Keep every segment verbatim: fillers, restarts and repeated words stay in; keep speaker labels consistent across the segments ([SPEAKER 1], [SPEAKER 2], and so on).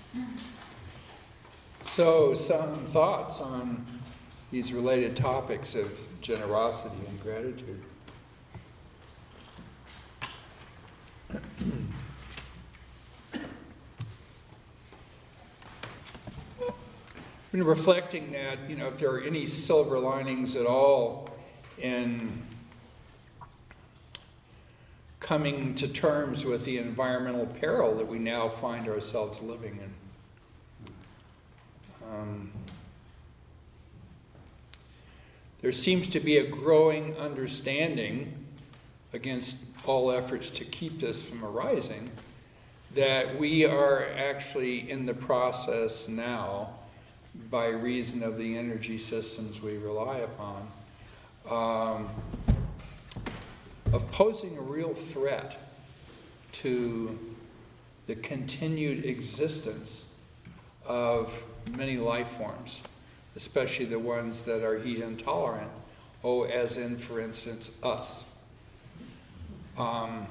[SPEAKER 1] So, some thoughts on these related topics of generosity and gratitude. I've been reflecting that, you know, if there are any silver linings at all in coming to terms with the environmental peril that we now find ourselves living in. Um, there seems to be a growing understanding, against all efforts to keep this from arising, that we are actually in the process now, by reason of the energy systems we rely upon, um, of posing a real threat to the continued existence of many life forms, especially the ones that are heat intolerant, oh, as in, for instance, us. Um,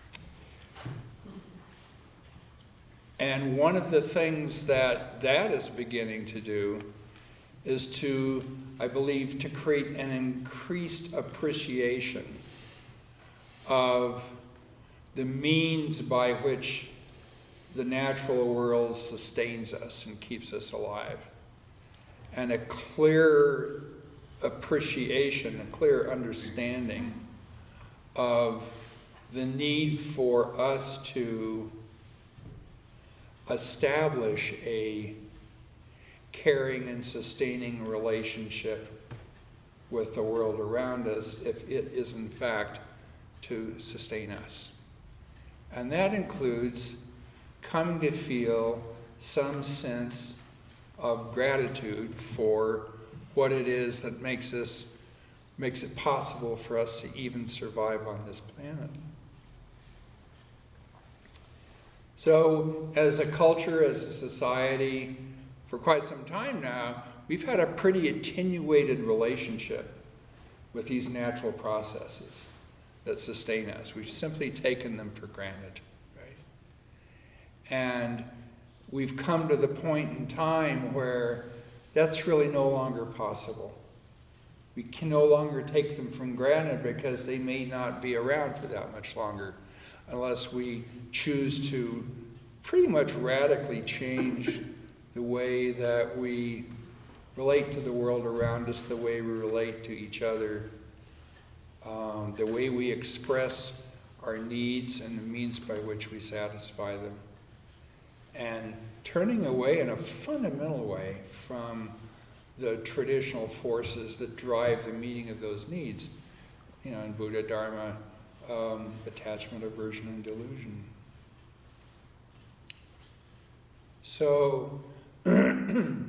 [SPEAKER 1] and one of the things that that is beginning to do is to, I believe, to create an increased appreciation of the means by which the natural world sustains us and keeps us alive. And a clear appreciation, a clear understanding of the need for us to establish a caring and sustaining relationship with the world around us if it is in fact to sustain us. And that includes coming to feel some sense of gratitude for what it is that makes us makes it possible for us to even survive on this planet. So, as a culture, as a society, for quite some time now, we've had a pretty attenuated relationship with these natural processes that sustain us. We've simply taken them for granted, right? And we've come to the point in time where that's really no longer possible. We can no longer take them for granted because they may not be around for that much longer unless we choose to pretty much radically change the way that we relate to the world around us, the way we relate to each other, um, the way we express our needs and the means by which we satisfy them, and turning away in a fundamental way from the traditional forces that drive the meeting of those needs, you know, in Buddha, Dharma, um, attachment, aversion, and delusion. So, the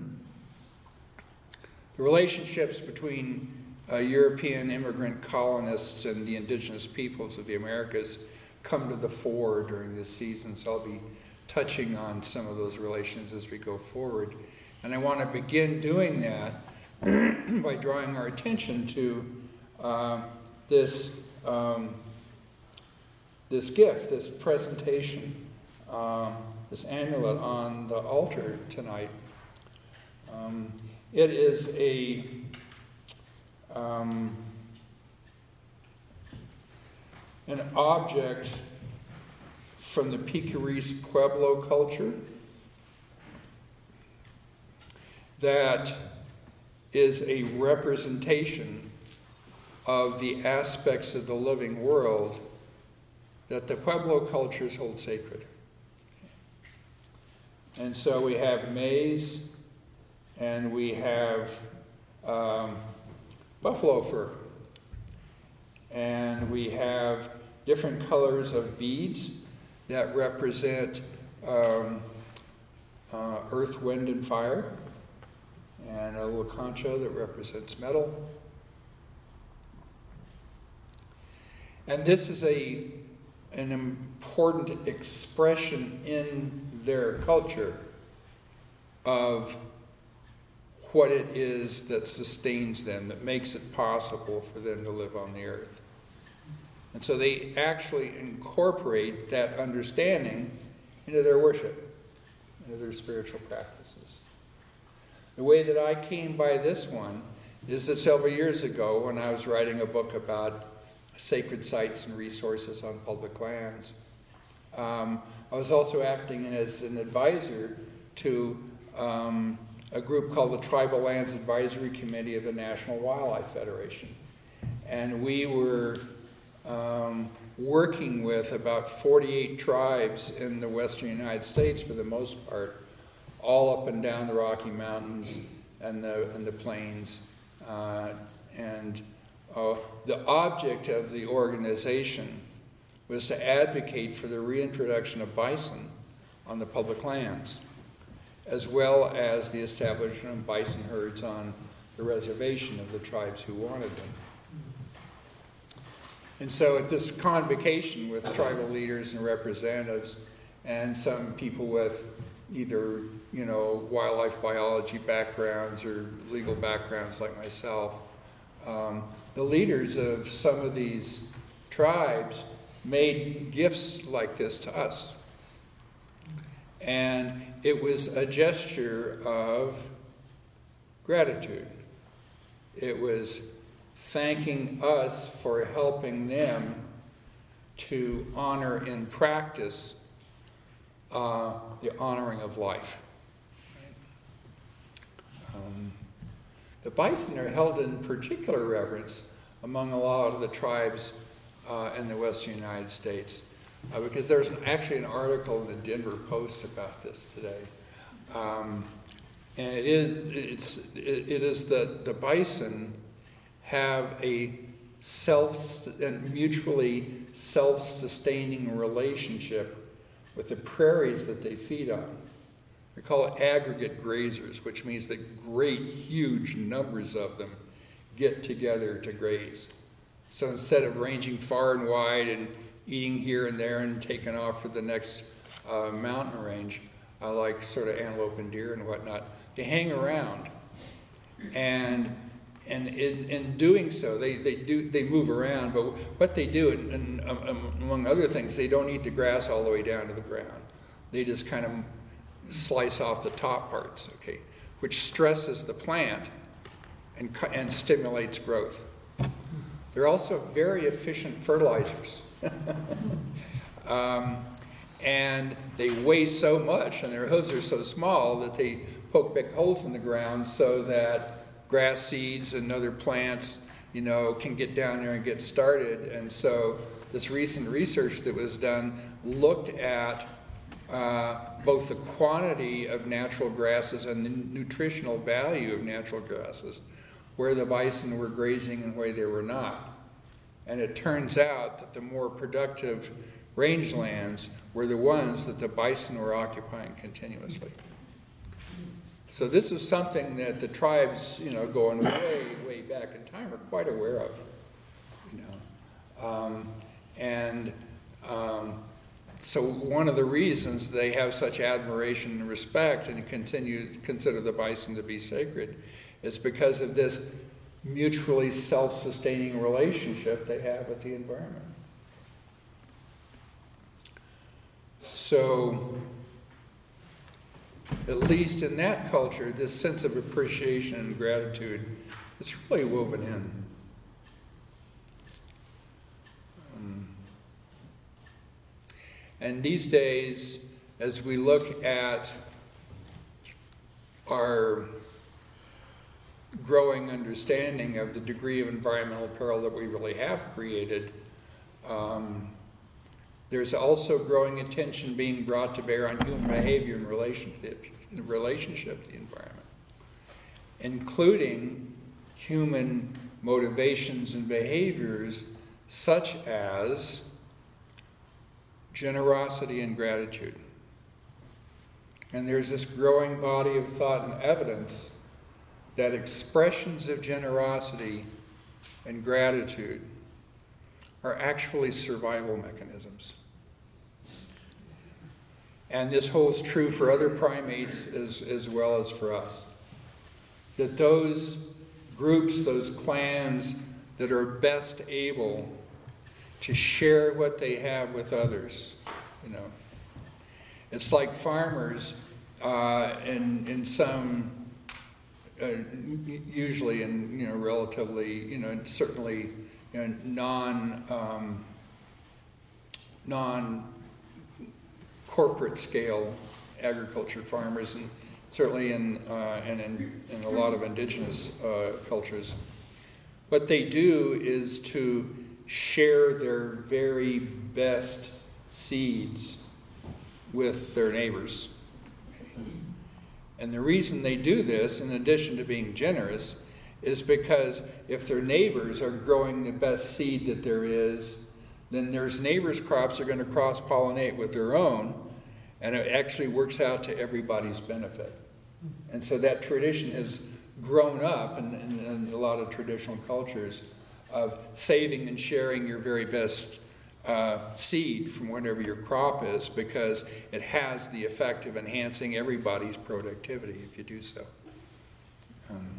[SPEAKER 1] relationships between uh, European immigrant colonists and the indigenous peoples of the Americas come to the fore during this season, so I'll be touching on some of those relations as we go forward. And I want to begin doing that by drawing our attention to uh, this, um, this gift, this presentation, um, this amulet on the altar tonight. Um, it is a um, an object from the Piquerés Pueblo culture that is a representation of the aspects of the living world that the Pueblo cultures hold sacred. And so we have maize, and we have um, buffalo fur, and we have different colors of beads that represent um, uh, earth, wind, and fire, and a little concha that represents metal. And this is a an important expression in their culture of what it is that sustains them, that makes it possible for them to live on the earth. And so they actually incorporate that understanding into their worship. and other spiritual practices. The way that I came by this one is that several years ago, when I was writing a book about sacred sites and resources on public lands, um, I was also acting as an advisor to um, a group called the Tribal Lands Advisory Committee of the National Wildlife Federation. And we were um, working with about forty-eight tribes in the western United States, for the most part, all up and down the Rocky Mountains and the, and the plains. Uh, and uh, the object of the organization was to advocate for the reintroduction of bison on the public lands, as well as the establishment of bison herds on the reservation of the tribes who wanted them. And so at this convocation with tribal leaders and representatives and some people with either, you know, wildlife biology backgrounds or legal backgrounds like myself, um, the leaders of some of these tribes made gifts like this to us. And it was a gesture of gratitude. It was thanking us for helping them to honor in practice uh, the honoring of life. Um, the bison are held in particular reverence among a lot of the tribes uh, in the western United States, uh, because there's an, actually an article in the Denver Post about this today. Um, and it is, it's, it, it is that the bison have a self and mutually self-sustaining relationship with the prairies that they feed on. They call it aggregate grazers, which means that great, huge numbers of them get together to graze. So instead of ranging far and wide and eating here and there and taking off for the next uh, mountain range, uh, like sort of antelope and deer and whatnot, they hang around. And And in, in doing so, they, they do they move around, but what they do, and, and um, among other things, they don't eat the grass all the way down to the ground. They just kind of slice off the top parts, okay, which stresses the plant and, and stimulates growth. They're also very efficient fertilizers. um, and they weigh so much, and their hooves are so small that they poke big holes in the ground so that grass seeds and other plants, you know, can get down there and get started. And so this recent research that was done looked at uh, both the quantity of natural grasses and the nutritional value of natural grasses, where the bison were grazing and where they were not. And it turns out that the more productive rangelands were the ones that the bison were occupying continuously. So this is something that the tribes, you know, going way, way back in time are quite aware of, you know. Um, and um, so one of the reasons they have such admiration and respect and continue to consider the bison to be sacred is because of this mutually self-sustaining relationship they have with the environment. So, at least in that culture, this sense of appreciation and gratitude is really woven in. Um, and these days, as we look at our growing understanding of the degree of environmental peril that we really have created, um, there's also growing attention being brought to bear on human behavior in relation to the in relationship to the environment, including human motivations and behaviors such as generosity and gratitude. And there's this growing body of thought and evidence that expressions of generosity and gratitude are actually survival mechanisms. And this holds true for other primates as, as well as for us. That those groups, those clans that are best able to share what they have with others, you know. It's like farmers uh, in, in some, uh, usually in, you know, relatively, you know, certainly, you know, non, um, non-corporate scale agriculture farmers, and certainly in, uh, and in, in a lot of indigenous uh, cultures. What they do is to share their very best seeds with their neighbors. And the reason they do this, in addition to being generous, is because if their neighbors are growing the best seed that there is, then their neighbors' crops are going to cross-pollinate with their own, and it actually works out to everybody's benefit. And so that tradition has grown up in, in, in a lot of traditional cultures of saving and sharing your very best uh, seed from whatever your crop is, because it has the effect of enhancing everybody's productivity if you do so. Um,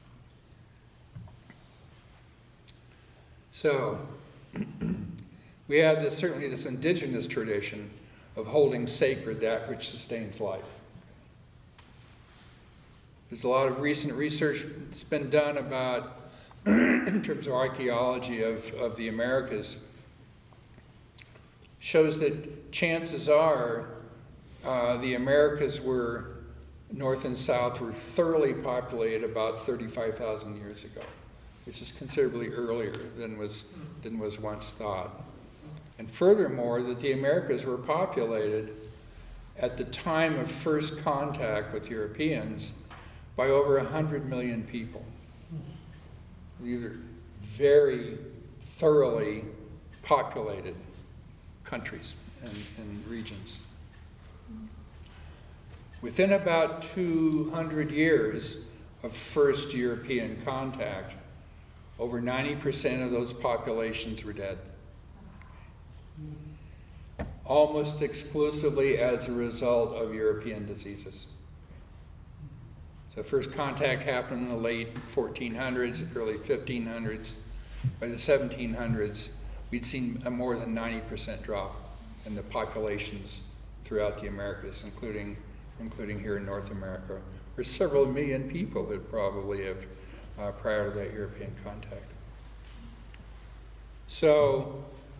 [SPEAKER 1] so we have this, certainly this indigenous tradition of holding sacred that which sustains life. There's a lot of recent research that's been done about, in terms of archaeology of, of the Americas, shows that chances are uh, the Americas were, north and south, were thoroughly populated about thirty-five thousand years ago, which is considerably earlier than was, than was once thought. And furthermore, that the Americas were populated at the time of first contact with Europeans by over one hundred million people. These are very thoroughly populated countries and, and regions. Within about two hundred years of first European contact, over ninety percent of those populations were dead, almost exclusively as a result of European diseases. So first contact happened in the late fourteen hundreds, early fifteen hundreds. By the seventeen hundreds, we'd seen a more than ninety percent drop in the populations throughout the Americas, including, including here in North America, where several million people had probably lived uh, prior to that European contact. So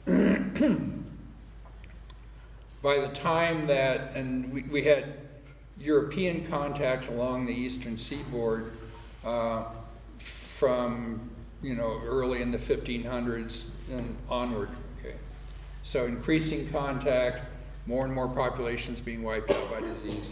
[SPEAKER 1] by the time that, and we, we had European contact along the eastern seaboard uh, from, you know, early in the fifteen hundreds and onward. Okay, so increasing contact, more and more populations being wiped out by disease.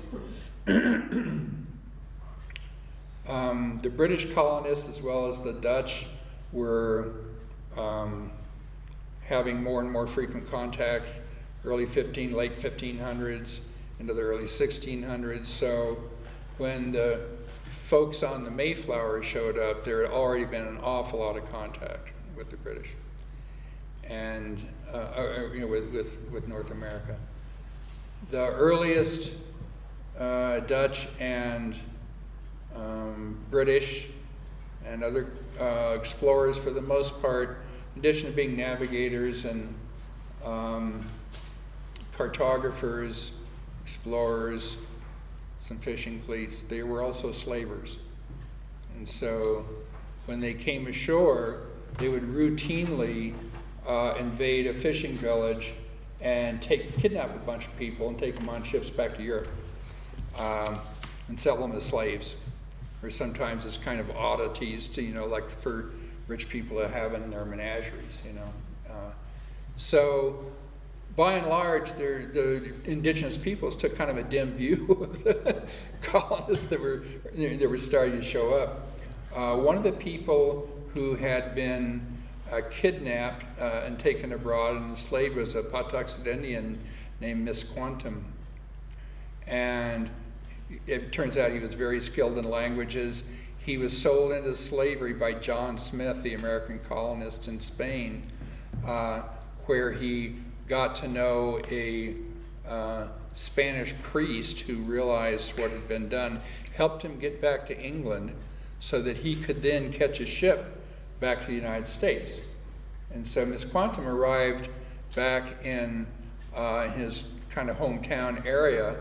[SPEAKER 1] um, the British colonists, as well as the Dutch, were um, having more and more frequent contact. Early fifteen, late fifteen hundreds. Into the early sixteen hundreds. So when the folks on the Mayflower showed up, there had already been an awful lot of contact with the British and uh, uh, you know, with, with, with North America. The earliest uh, Dutch and um, British and other uh, explorers, for the most part, in addition to being navigators and um, cartographers, explorers, some fishing fleets, they were also slavers. And so when they came ashore, they would routinely uh, invade a fishing village and take, kidnap a bunch of people and take them on ships back to Europe um, and sell them as slaves, or sometimes as kind of oddities to, you know, like for rich people to have in their menageries, you know. Uh, so by and large, the indigenous peoples took kind of a dim view of the colonists that were, that were starting to show up. Uh, one of the people who had been uh, kidnapped uh, and taken abroad and enslaved was a Patuxet Indian named Misquantum. And it turns out he was very skilled in languages. He was sold into slavery by John Smith, the American colonist in Spain, uh, where he got to know a uh, Spanish priest who realized what had been done, helped him get back to England so that he could then catch a ship back to the United States. And so Misquantum arrived back in uh, his kind of hometown area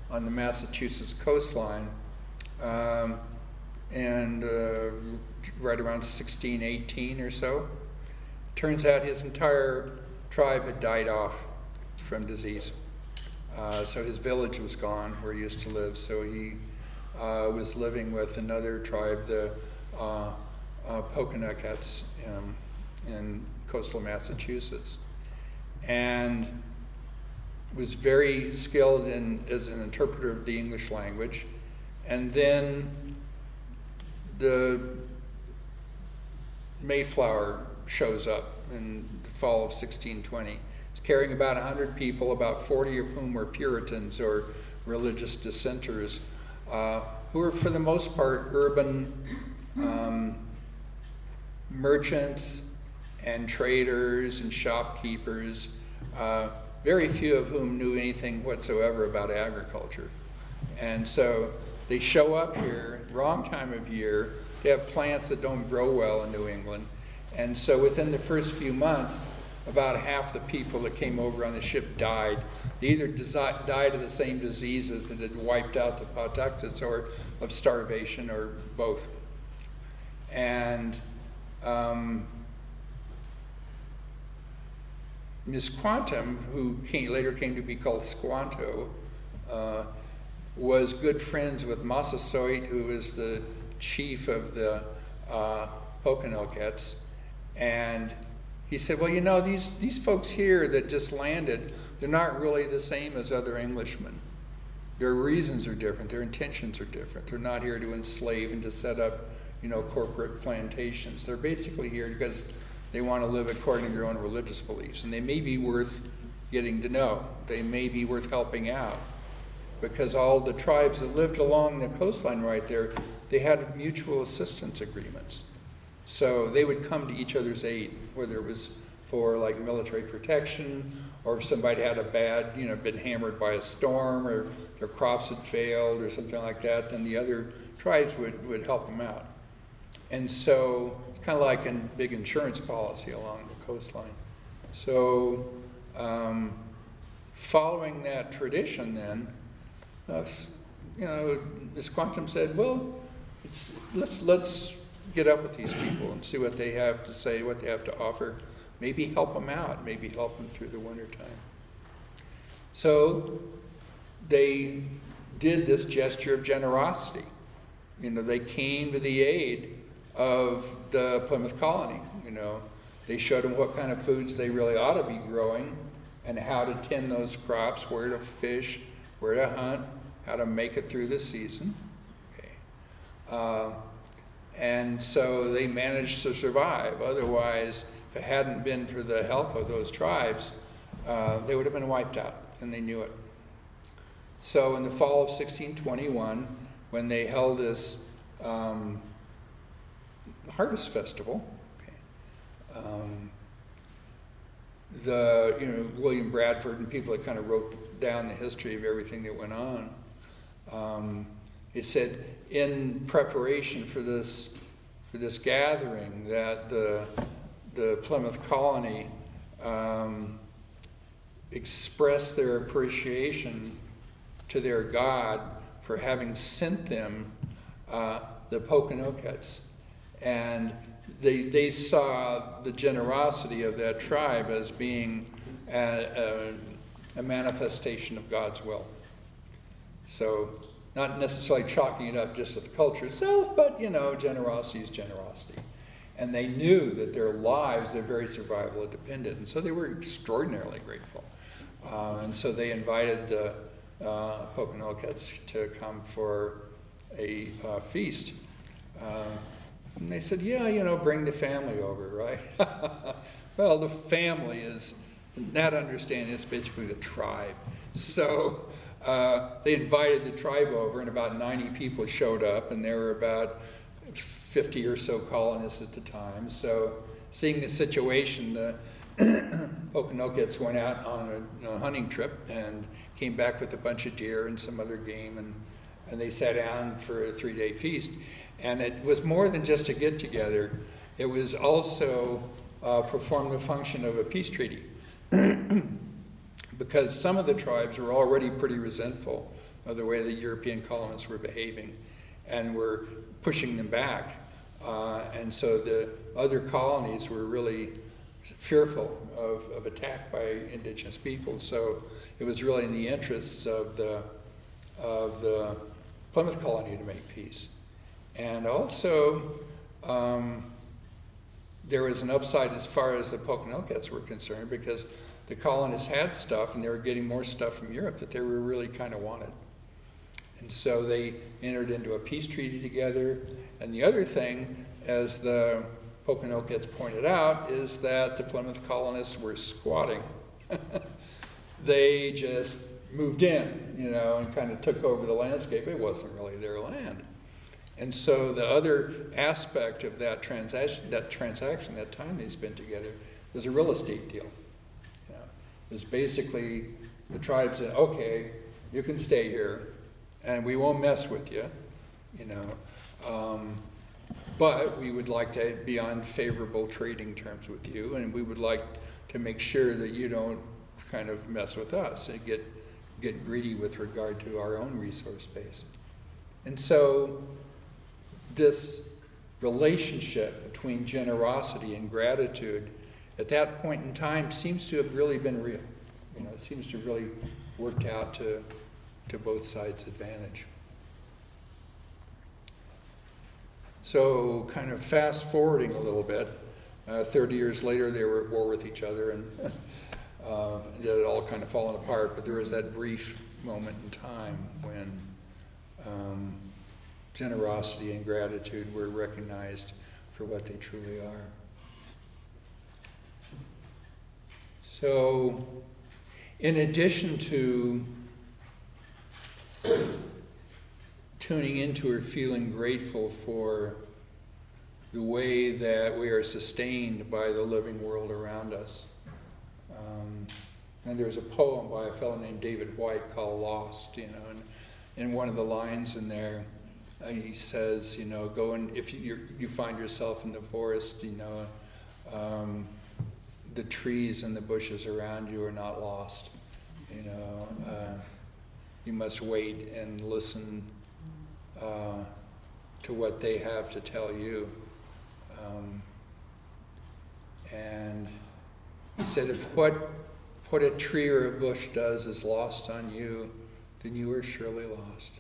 [SPEAKER 1] on the Massachusetts coastline, um, and uh, right around sixteen eighteen or so. Turns out his entire tribe had died off from disease. Uh, so his village was gone where he used to live. So he uh, was living with another tribe, the uh, uh, Pokanokets, um, in coastal Massachusetts, and was very skilled in as an interpreter of the English language. And then the Mayflower shows up in the fall of sixteen twenty. It's carrying about one hundred people, about forty of whom were Puritans or religious dissenters, uh, who were for the most part urban um, merchants and traders and shopkeepers, uh, very few of whom knew anything whatsoever about agriculture. And so they show up here, wrong time of year. They have plants that don't grow well in New England. And so within the first few months, about half the people that came over on the ship died. They either desi- died of the same diseases that had wiped out the Pawtuxets, or of starvation, or both. And um, Misquantum, who came, later came to be called Squanto, uh, was good friends with Massasoit, who was the chief of the uh, Pokanokets. And he said, well, you know, these, these folks here that just landed, they're not really the same as other Englishmen. Their reasons are different. Their intentions are different. They're not here to enslave and to set up, you know, corporate plantations. They're basically here because they want to live according to their own religious beliefs. And they may be worth getting to know. They may be worth helping out. Because all the tribes that lived along the coastline right there, they had mutual assistance agreements. So they would come to each other's aid, whether it was for like military protection, or if somebody had a bad, you know, been hammered by a storm, or their crops had failed or something like that, then the other tribes would, would help them out. And so it's kind of like a big insurance policy along the coastline. So um, following that tradition then, uh, you know, Misquantum said, well, it's, let's, let's get up with these people and see what they have to say, what they have to offer. Maybe help them out, maybe help them through the wintertime. So they did this gesture of generosity. You know, they came to the aid of the Plymouth colony. You know, they showed them what kind of foods they really ought to be growing and how to tend those crops, where to fish, where to hunt, how to make it through the season. Okay. Uh, and so they managed to survive. Otherwise, if it hadn't been for the help of those tribes, uh, they would have been wiped out, and they knew it. So in the fall of sixteen twenty-one, when they held this um, harvest festival, okay, um, the you know William Bradford and people that kind of wrote down the history of everything that went on, um, it said in preparation for this for this gathering that the the Plymouth colony um, expressed their appreciation to their God for having sent them uh, the Pokanokets. And they, they saw the generosity of that tribe as being a, a, a manifestation of God's will. So not necessarily chalking it up just to the culture itself, but, you know, generosity is generosity. And they knew that their lives, their very survival, depended. And so they were extraordinarily grateful. Uh, and so they invited the uh, Pokanokets to come for a uh, feast. Uh, and they said, yeah, you know, bring the family over, right? Well, the family is, in that understanding, is basically the tribe. So uh, they invited the tribe over, and about ninety people showed up, and there were about fifty or so colonists at the time. So seeing the situation, the Pokanokets went out on a, a hunting trip and came back with a bunch of deer and some other game, and, and they sat down for a three-day feast. And it was more than just a get-together. It was also uh, performed the function of a peace treaty because some of the tribes were already pretty resentful of the way the European colonists were behaving, and were pushing them back. Uh, and so the other colonies were really fearful of, of attack by indigenous people. So it was really in the interests of the of the Plymouth colony to make peace. And also, um, there was an upside as far as the Pokanoket were concerned, because the colonists had stuff and they were getting more stuff from Europe that they were really kind of wanted. And so they entered into a peace treaty together. And the other thing, as the Pokanoket pointed out, is that the Plymouth colonists were squatting. They just moved in, you know, and kind of took over the landscape. It wasn't really their land. And so the other aspect of that transaction, that transaction, that time they spent together, was a real estate deal. You know, it was basically the tribe said, okay, you can stay here, and we won't mess with you, you know, um, but we would like to be on favorable trading terms with you, and we would like to make sure that you don't kind of mess with us and get get greedy with regard to our own resource base. And so this relationship between generosity and gratitude at that point in time seems to have really been real. You know, it seems to have really worked out to, to both sides' advantage. So kind of fast forwarding a little bit, uh, thirty years later they were at war with each other, and uh, it had all kind of fallen apart, but there was that brief moment in time when um, generosity and gratitude were recognized for what they truly are. So, in addition to tuning into or feeling grateful for the way that we are sustained by the living world around us, um, and there's a poem by a fellow named David White called Lost, you know, and in one of the lines in there, uh, he says, you know, go and if you you're, you find yourself in the forest, you know, um, the trees and the bushes around you are not lost. You know, uh, you must wait and listen uh, to what they have to tell you. Um, and he said, if what what a tree or a bush does is lost on you, then you are surely lost.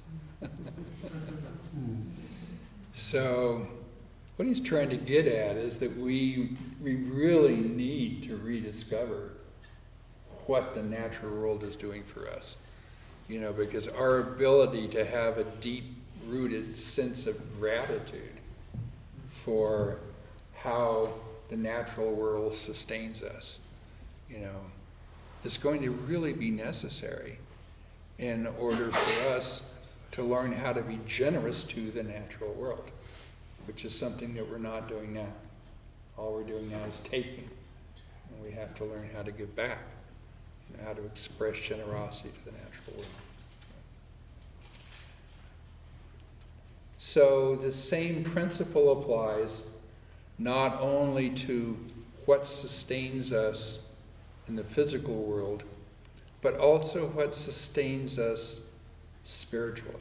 [SPEAKER 1] So what he's trying to get at is that we we really need to rediscover what the natural world is doing for us. You know, because our ability to have a deep-rooted sense of gratitude for how the natural world sustains us, you know, is going to really be necessary in order for us to learn how to be generous to the natural world, which is something that we're not doing now. All we're doing now is taking, and we have to learn how to give back, you know, how to express generosity to the natural world. So the same principle applies not only to what sustains us in the physical world, but also what sustains us spiritually.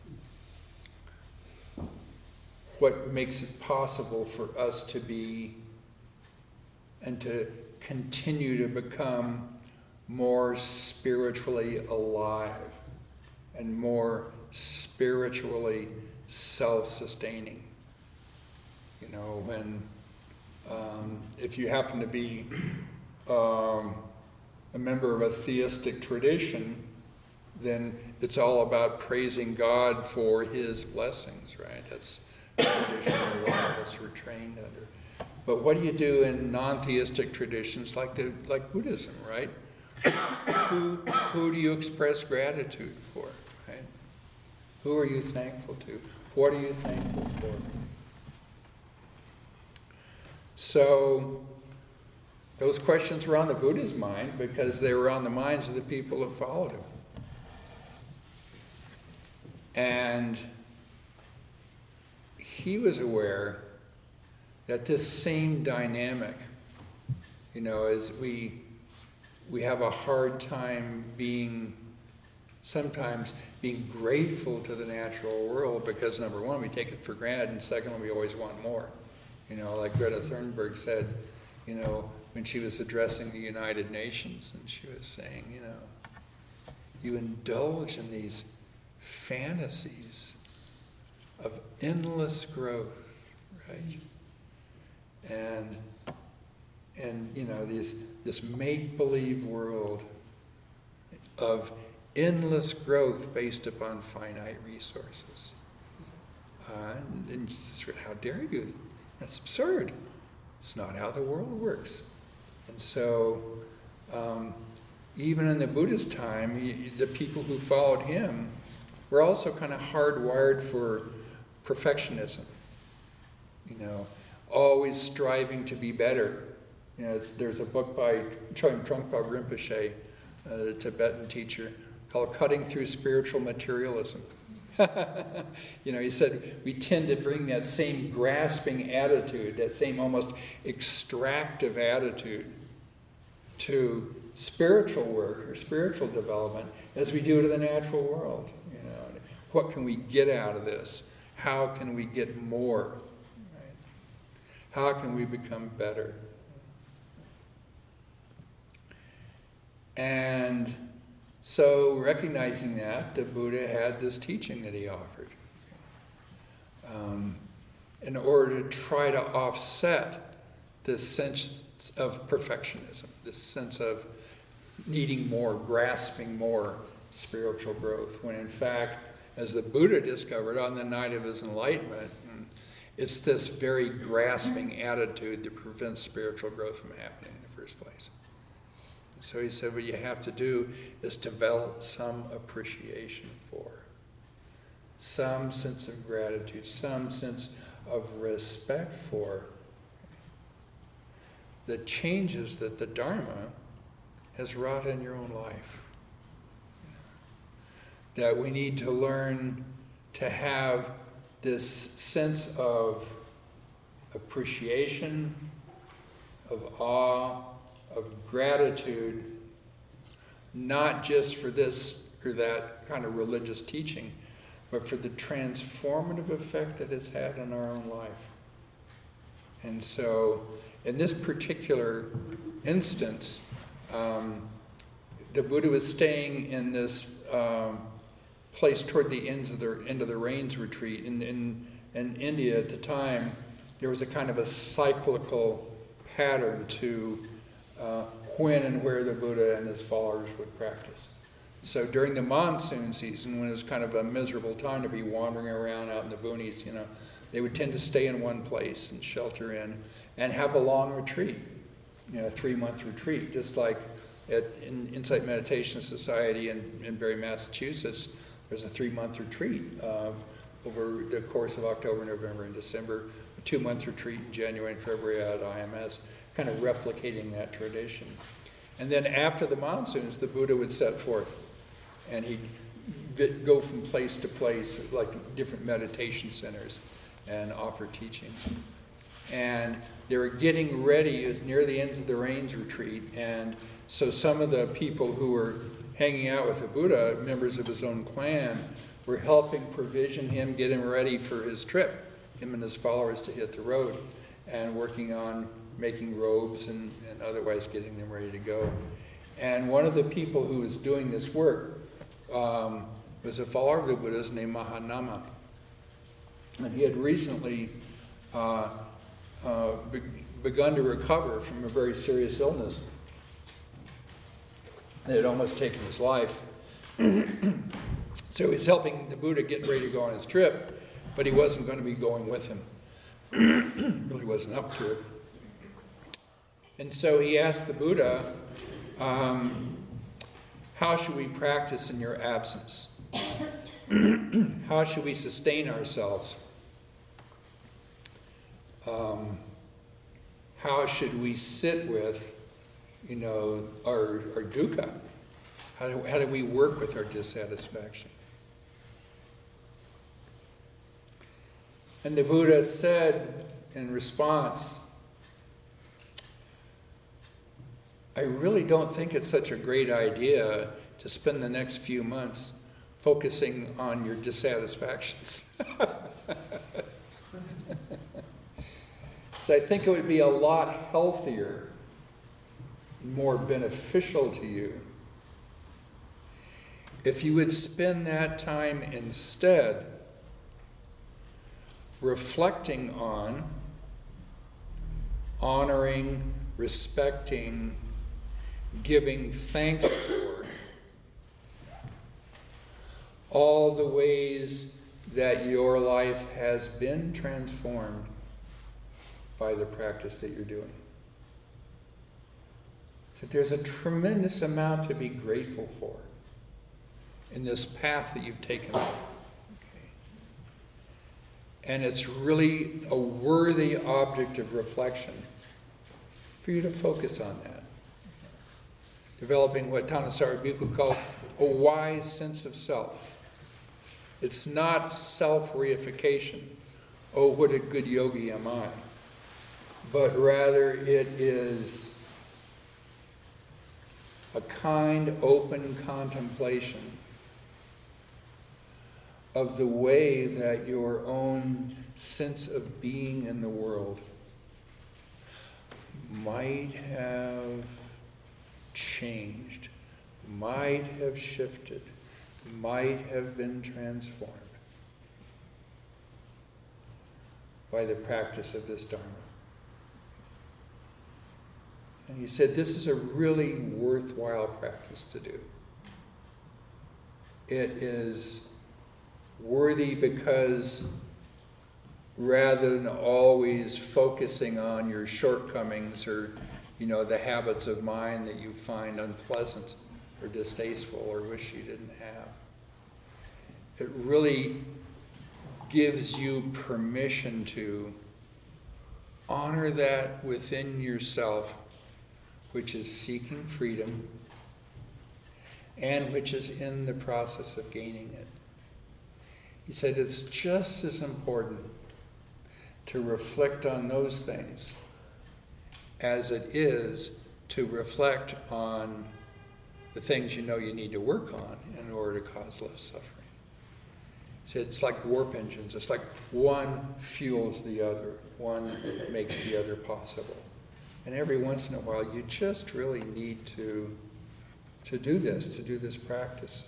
[SPEAKER 1] What makes it possible for us to be and to continue to become more spiritually alive and more spiritually self-sustaining. You know, when um, if you happen to be um, a member of a theistic tradition, then it's all about praising God for his blessings, right? That's the tradition that a lot of us were trained under. But what do you do in non-theistic traditions like the like Buddhism, right? who, who do you express gratitude for, right? Who are you thankful to? What are you thankful for? So those questions were on the Buddha's mind because they were on the minds of the people who followed him. And he was aware that this same dynamic, you know, as we we have a hard time being sometimes being grateful to the natural world because, number one, we take it for granted, and secondly, we always want more. You know, like Greta Thunberg said, you know, when she was addressing the United Nations, and she was saying, you know, you indulge in these fantasies of endless growth, right? And, and you know, these, this make-believe world of endless growth based upon finite resources. Uh, and how dare you? That's absurd. It's not how the world works. And so, um, even in the Buddha's time, he, the people who followed him were also kind of hardwired for perfectionism. You know, always striving to be better. You know, it's, there's a book by Trungpa Rinpoche, uh, the Tibetan teacher, called Cutting Through Spiritual Materialism. You know, he said we tend to bring that same grasping attitude, that same almost extractive attitude to spiritual work or spiritual development as we do to the natural world. You know, what can we get out of this? How can we get more? Right? How can we become better? And so, recognizing that, the Buddha had this teaching that he offered um, in order to try to offset this sense of perfectionism, this sense of needing more, grasping more spiritual growth, when in fact, as the Buddha discovered on the night of his enlightenment, it's this very grasping attitude that prevents spiritual growth from happening in the first place. So he said, what you have to do is develop some appreciation for, some sense of gratitude, some sense of respect for the changes that the Dharma has wrought in your own life. That we need to learn to have this sense of appreciation, of awe, of gratitude, not just for this or that kind of religious teaching, but for the transformative effect that it's had on our own life. And so, in this particular instance, um, the Buddha was staying in this um, place toward the ends of the end of the rains retreat. In, in, in India at the time, there was a kind of a cyclical pattern to uh, when and where the Buddha and his followers would practice. So during the monsoon season, when it was kind of a miserable time to be wandering around out in the boonies, you know, they would tend to stay in one place and shelter in and have a long retreat, you know, a three-month retreat, just like at in Insight Meditation Society in, in Barre, Massachusetts. There's a three-month retreat uh, over the course of October, November, and December, a two-month retreat in January and February at I M S, kind of replicating that tradition. And then after the monsoons, the Buddha would set forth, and he'd go from place to place, like different meditation centers, and offer teachings. And they were getting ready, it was near the ends of the rains retreat, and so some of the people who were hanging out with the Buddha, members of his own clan, were helping provision him, get him ready for his trip, him and his followers to hit the road, and working on making robes and, and otherwise getting them ready to go. And one of the people who was doing this work um, was a follower of the Buddha's named Mahanama. And he had recently uh, uh, be- begun to recover from a very serious illness that had almost taken his life. So he's helping the Buddha get ready to go on his trip, but he wasn't going to be going with him. Really wasn't up to it. And so he asked the Buddha, um, how should we practice in your absence? How should we sustain ourselves? Um, how should we sit with, you know, our, our dukkha? How do, how do we work with our dissatisfaction? And the Buddha said in response, I really don't think it's such a great idea to spend the next few months focusing on your dissatisfactions. So I think it would be a lot healthier, more beneficial to you if you would spend that time instead reflecting on, honoring, respecting, giving thanks for all the ways that your life has been transformed by the practice that you're doing. So there's a tremendous amount to be grateful for in this path that you've taken up. Okay. And it's really a worthy object of reflection for you to focus on that. Developing what Thanissaro Bhikkhu called a wise sense of self. It's not self-reification. Oh, what a good yogi am I. But rather it is a kind, open contemplation of the way that your own sense of being in the world might have changed, might have shifted, might have been transformed by the practice of this Dharma. And he said, this is a really worthwhile practice to do. It is worthy because rather than always focusing on your shortcomings or, you know, the habits of mind that you find unpleasant or distasteful or wish you didn't have, it really gives you permission to honor that within yourself, which is seeking freedom, and which is in the process of gaining it. He said it's just as important to reflect on those things as it is to reflect on the things you know you need to work on in order to cause less suffering. He said it's like warp engines. It's like one fuels the other. One makes the other possible. And every once in a while, you just really need to, to do this, to do this practice.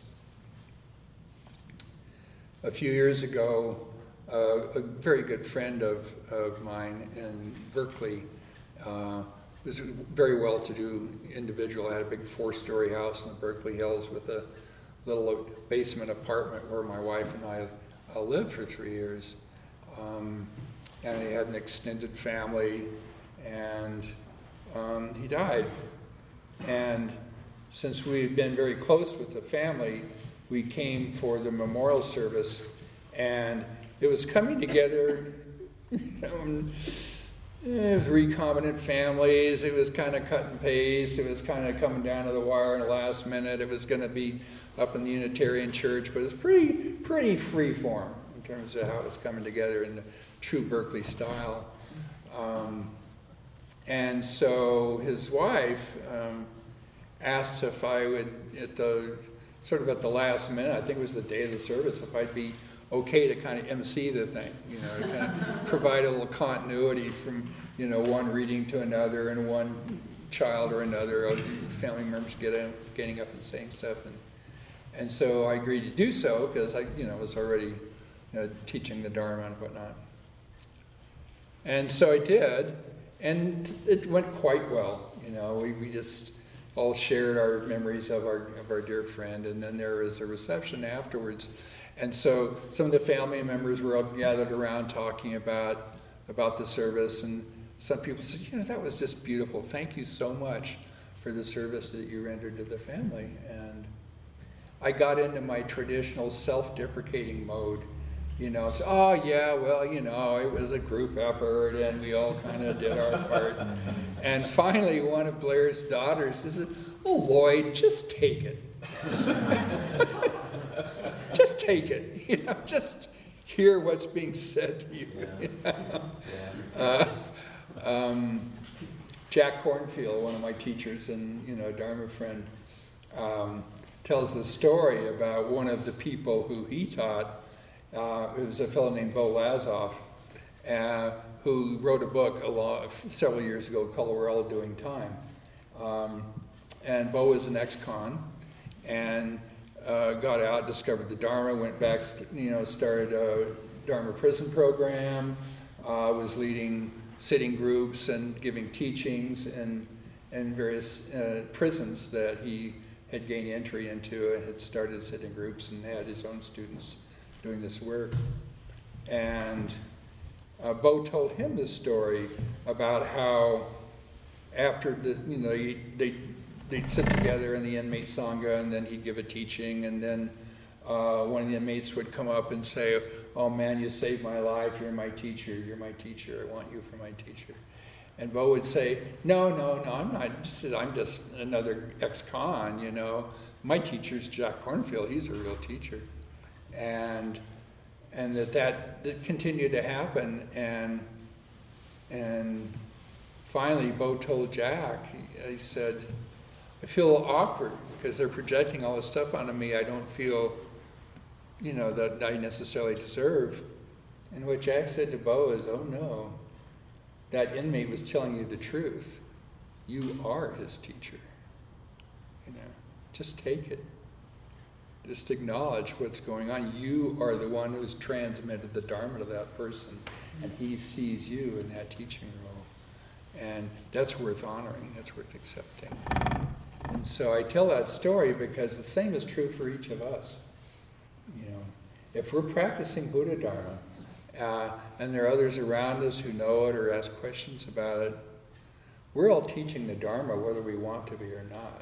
[SPEAKER 1] A few years ago, uh, a very good friend of, of mine in Berkeley uh, was a very well-to-do individual, had a big four-story house in the Berkeley Hills with a little basement apartment where my wife and I uh, lived for three years. Um, and he had an extended family, and Um, he died. And since we had been very close with the family, we came for the memorial service, and it was coming together, you know, eh, recombinant families. It was kind of cut and paste. It was kind of coming down to the wire in the last minute. It was going to be up in the Unitarian Church, but it was pretty, pretty free form in terms of how it was coming together in the true Berkeley style. Um, And so his wife um, asked if I would, at the sort of at the last minute, I think it was the day of the service, if I'd be okay to kind of emcee the thing, you know, to kind of provide a little continuity from, you know, one reading to another and one child or another of family members getting getting up and saying stuff, and and so I agreed to do so because I, you know, was already, you know, teaching the Dharma and whatnot, and so I did. And it went quite well, you know. We, we just all shared our memories of our of our dear friend, and then there was a reception afterwards. And so some of the family members were all gathered around talking about about the service, and some people said, you know, that was just beautiful. Thank you so much for the service that you rendered to the family. And I got into my traditional self-deprecating mode. You know, so, oh yeah, well, you know, it was a group effort and we all kind of did our part. And finally, one of Blair's daughters said, oh, Lloyd, just take it. Just take it. You know, just hear what's being said to you. You know? uh, um, Jack Cornfield, one of my teachers and, you know, Dharma friend, um, tells the story about one of the people who he taught. Uh, it was a fellow named Bo Lazoff, uh, who wrote a book a lot, several years ago called We're All Doing Time. Um, and Bo was an ex-con, and uh, got out, discovered the Dharma, went back, you know, started a Dharma prison program, uh, was leading sitting groups and giving teachings in, in various uh, prisons that he had gained entry into, and had started sitting groups and had his own students doing this work. And uh, Bo told him this story about how after the, you know, they, they'd sit together in the inmate sangha, and then he'd give a teaching, and then uh, one of the inmates would come up and say, "Oh man, you saved my life, you're my teacher, you're my teacher, I want you for my teacher." And Bo would say, "No, no, no, I'm not, just, I'm just another ex-con, you know. My teacher's Jack Kornfield, he's a real teacher." And and that, that that continued to happen, and and finally Bo told Jack, he, he said, "I feel awkward because they're projecting all this stuff onto me I don't feel, you know, that I necessarily deserve." And what Jack said to Bo is, "Oh no, that inmate was telling you the truth. You are his teacher. You know, just take it. Just acknowledge what's going on. You are the one who's transmitted the Dharma to that person, and he sees you in that teaching role. And that's worth honoring, that's worth accepting." And so I tell that story because the same is true for each of us. You know, if we're practicing Buddha Dharma, uh, and there are others around us who know it or ask questions about it, we're all teaching the Dharma whether we want to be or not.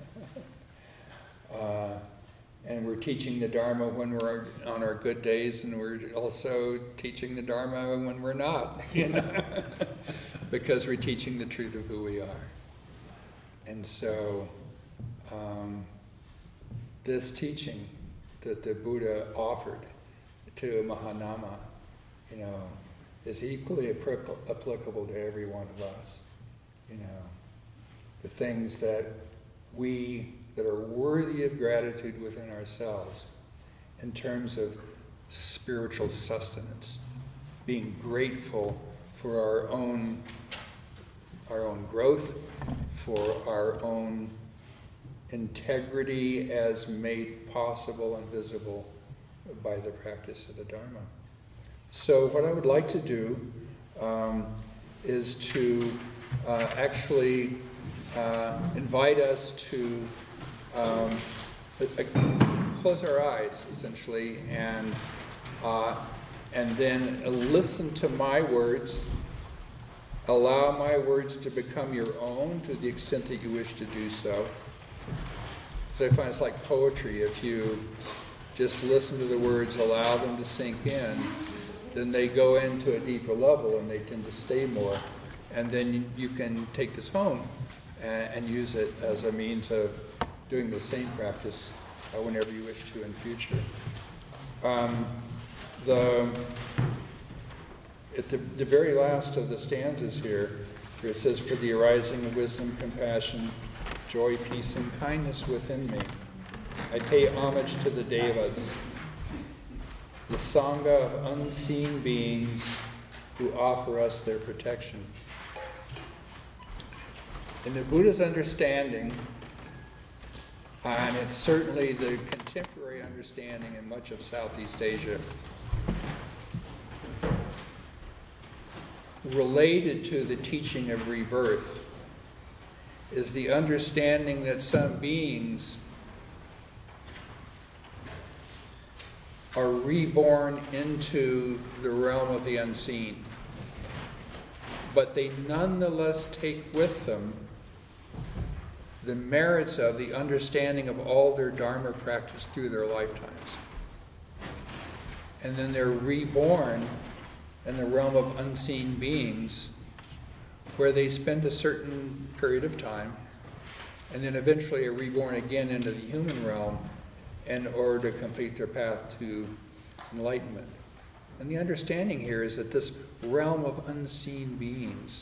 [SPEAKER 1] uh, and we're teaching the Dharma when we're on our good days, and we're also teaching the Dharma when we're not, you know, because we're teaching the truth of who we are. And so, um, this teaching that the Buddha offered to Mahanama, you know, is equally applicable to every one of us. You know, the things that we, that are worthy of gratitude within ourselves in terms of spiritual sustenance, being grateful for our own our own growth, for our own integrity as made possible and visible by the practice of the Dharma. So what I would like to do um, is to uh, actually uh, invite us to um, uh, close our eyes, essentially, and uh, and then listen to my words. Allow my words to become your own to the extent that you wish to do so. So I find it's like poetry. If you just listen to the words, allow them to sink in, then they go into a deeper level and they tend to stay more. And then you, you can take this home and, and use it as a means of doing the same practice uh, whenever you wish to in future. Um, the... At the, the very last of the stanzas here, where it says, "For the arising of wisdom, compassion, joy, peace, and kindness within me, I pay homage to the Devas, the Sangha of unseen beings who offer us their protection." In the Buddha's understanding, and it's certainly the contemporary understanding in much of Southeast Asia, related to the teaching of rebirth, is the understanding that some beings are reborn into the realm of the unseen, but they nonetheless take with them the merits of the understanding of all their Dharma practice through their lifetimes. And then they're reborn in the realm of unseen beings, where they spend a certain period of time, and then eventually are reborn again into the human realm in order to complete their path to enlightenment. And the understanding here is that this realm of unseen beings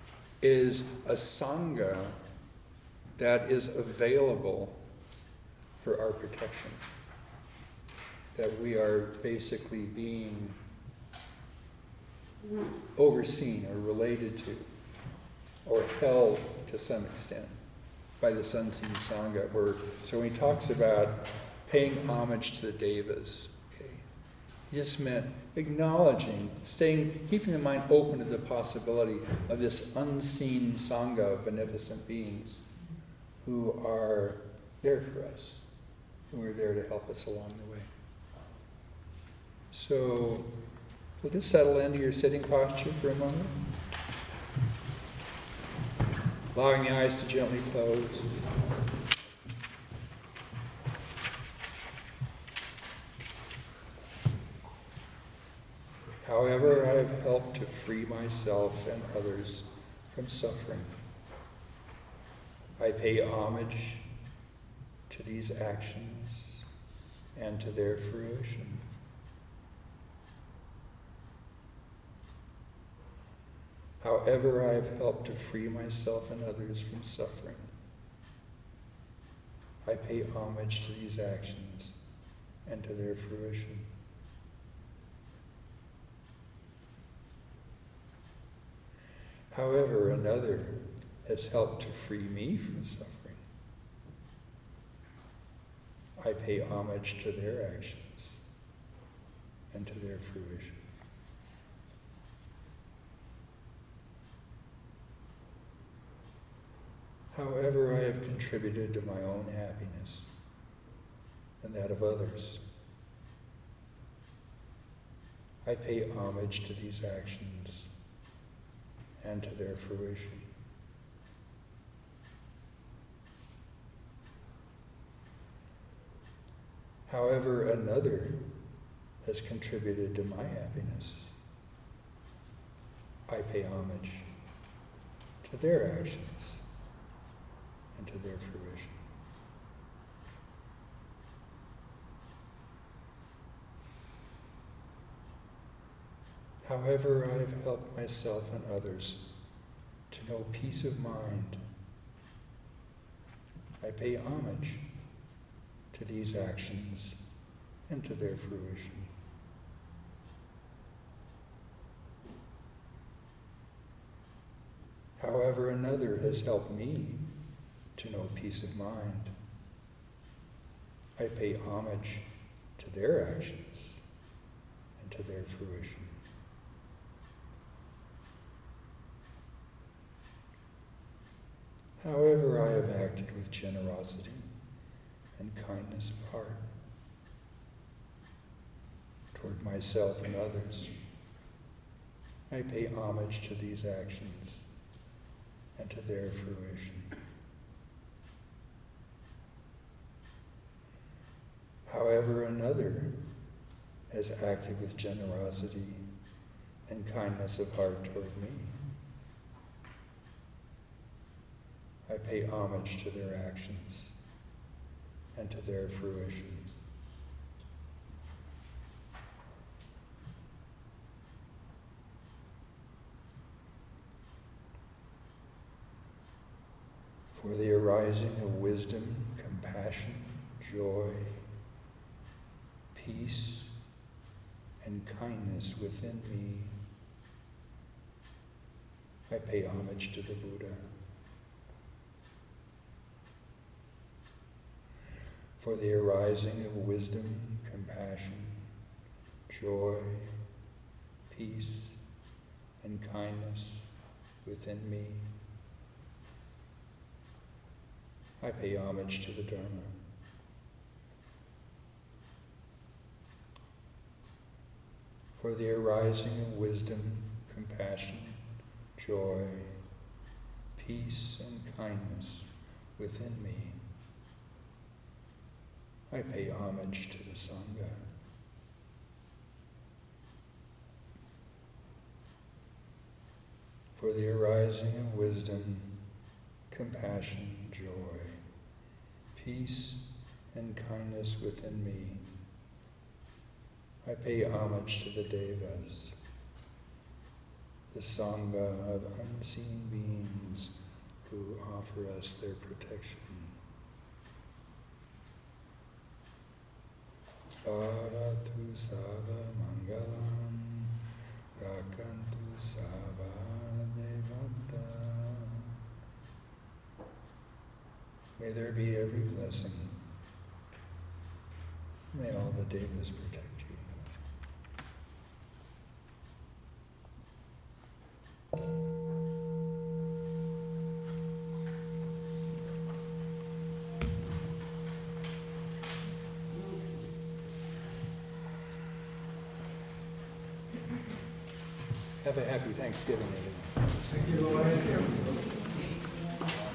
[SPEAKER 1] is a sangha that is available for our protection. That we are basically being overseen or related to or held to some extent by the Unseen Sangha. Where, so when he talks about paying homage to the devas, okay, he just meant acknowledging, staying, keeping the mind open to the possibility of this unseen Sangha of beneficent beings who are there for us, who are there to help us along the way. So, we'll just settle into your sitting posture for a moment. Allowing the eyes to gently close. However, I have helped to free myself and others from suffering, I pay homage to these actions and to their fruition. However, I have helped to free myself and others from suffering, I pay homage to these actions and to their fruition. However, another has helped to free me from suffering, I pay homage to their actions and to their fruition. However, I have contributed to my own happiness and that of others, I pay homage to these actions and to their fruition. However, another has contributed to my happiness, I pay homage to their actions and to their fruition. However, I have helped myself and others to know peace of mind, I pay homage to these actions and to their fruition. However, another has helped me to know peace of mind, I pay homage to their actions and to their fruition. However, I have acted with generosity and kindness of heart toward myself and others, I pay homage to these actions and to their fruition. However, another has acted with generosity and kindness of heart toward me, I pay homage to their actions and to their fruition. For the arising of wisdom, compassion, joy, peace, and kindness within me, I pay homage to the Buddha. For the arising of wisdom, compassion, joy, peace, and kindness within me, I pay homage to the Dharma. For the arising of wisdom, compassion, joy, peace, and kindness within me, I pay homage to the Sangha. For the arising of wisdom, compassion, joy, peace, and kindness within me, I pay homage to the Devas, the Sangha of unseen beings who offer us their protection. Bharatu Sava Mangalam Rakantu Sava Devata. May there be every blessing. May all the devas protect you. Have a happy Thanksgiving, everyone.
[SPEAKER 2] Thank you, Lord.